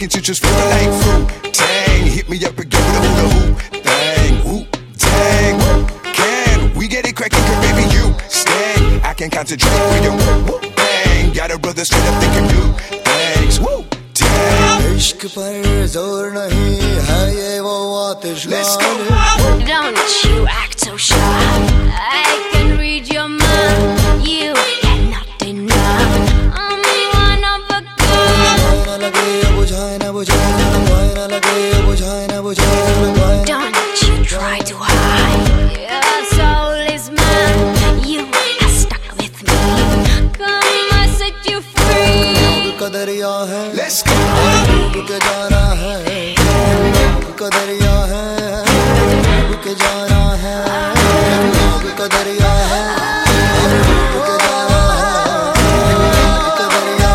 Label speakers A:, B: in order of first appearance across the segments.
A: to just feel like fruit. Dang, hit me up again with a hula hoop. Dang, whoop, dang. Can we get it cracking, baby, you stay. I can concentrate with you. Whoop, bang. Got a brother straight up thinking you. Thanks, whoop, dang.
B: इश्क पर जोर नहीं है ये वो आतिशबाज.
C: Don't you act so shy. I can read your mind. You cannot deny. I'm one of a kind.
B: ना लगे या बुझाए ना बुझाए ना लगे या बुझाए ना बुझाए.
C: Don't you try to hide. Your soul is mine. You are stuck with me. Come, I set you free.
B: कदरिया है.
A: Let's go.
B: डूब के जाना है. कदरिया है. डूब के जाना है. कदरिया है. डूब के जाना है. कदरिया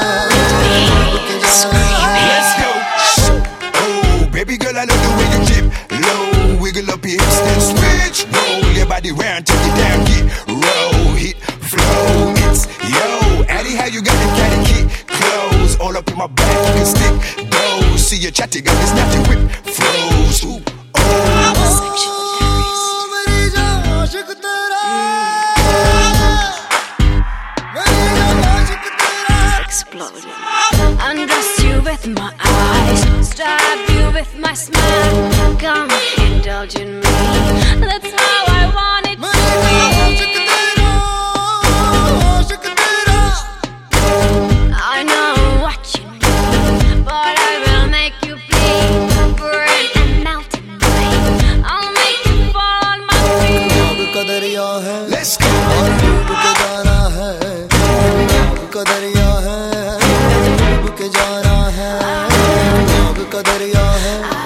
B: है.
A: Let's go. Oh, baby girl, I love the way you dip low. Wiggle up your hips, then switch. Roll your body round, take it down, get roll, hit, flow. It's yo, Addy, how you got the catty kid clothes all up in my back? You can stick those. See your chatty got this natty whip froze. Ooh, oh.
B: मेरी जान आशिक तेरा. मेरी जान आशिक तेरा.
C: Explode. Undress you with my eyes. Stab you with my smile. Come, indulge in me. That's how I want it to
B: मेरी जान आशिक
C: be.
B: तेरा. आशिक तेरा.
C: I know what you need, but I will make you bleed. Burn and melt in me. I'll make you fall on my feet.
B: कदरिया है.
A: Let's go.
B: और डूब के जाना है. कदरिया है. डूब के जाना है. कदरिया है.